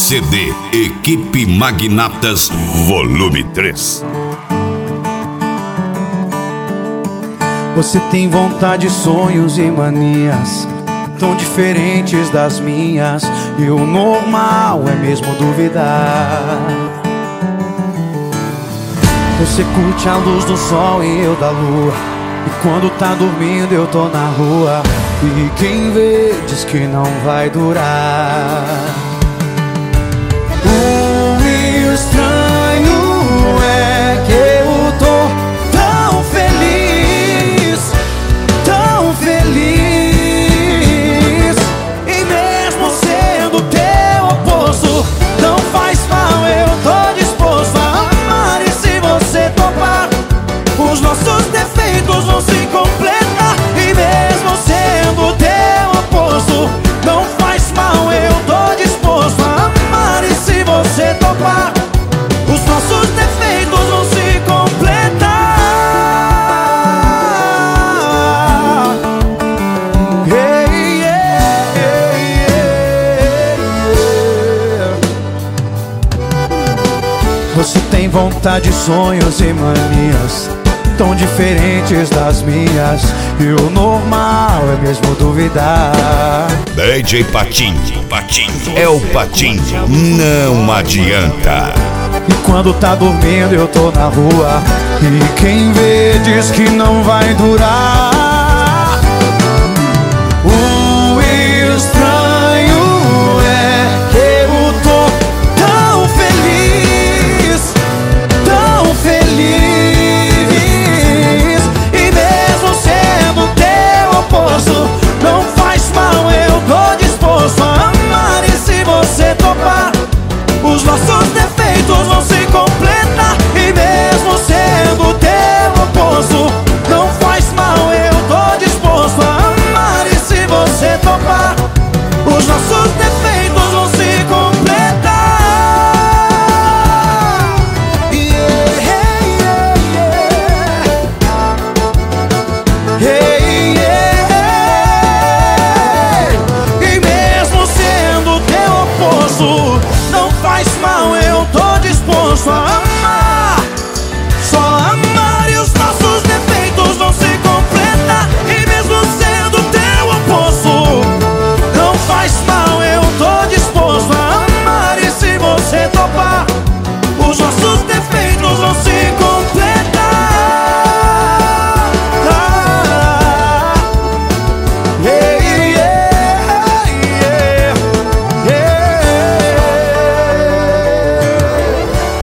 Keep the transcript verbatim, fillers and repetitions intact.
C D Equipe Magnatas Volume três. Você tem vontade, sonhos e manias tão diferentes das minhas, e o normal é mesmo duvidar. Você curte a luz do sol e eu da lua, e quando tá dormindo eu tô na rua, e quem vê diz que não vai durar. O estranho é que eu tô tão feliz, tão feliz, e mesmo sendo teu oposto, não faz mal, eu tô disposto a amar. E se você topar, os nossos defeitos vão se completar. E mesmo sendo teu oposto, não faz mal, eu tô disposto a amar. E se você topar, os nossos defeitos vão se completar. Hey, yeah, yeah, yeah. Você tem vontade, sonhos e manias tão diferentes das minhas, e o normal é mesmo duvidar. D J Patinho, Patinho, é o Patinho, não adianta. E quando tá dormindo eu tô na rua, e quem vê diz que não vai durar. O estranho é que eu tô tão feliz, tão feliz, e mesmo sendo teu oposto, não faz mal, eu tô disposto a amar. E se você topar, os nossos defeitos vão se completar. E mesmo sendo teu oposto, não faz mal, eu tô disposto a amar. E se você topar, os nossos defeitos vão se completar. Yeah, yeah, yeah. Hey, yeah. E mesmo sendo teu oposto, não faz mal, eu tô disposto a